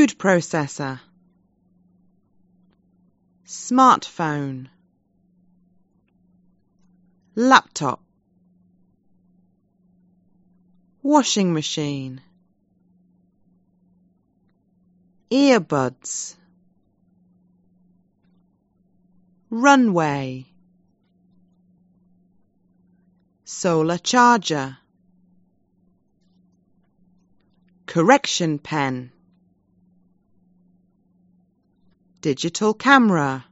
food processor, smartphone, laptop, washing machine, earbuds, runway, solar charger, correction pen, digital camera,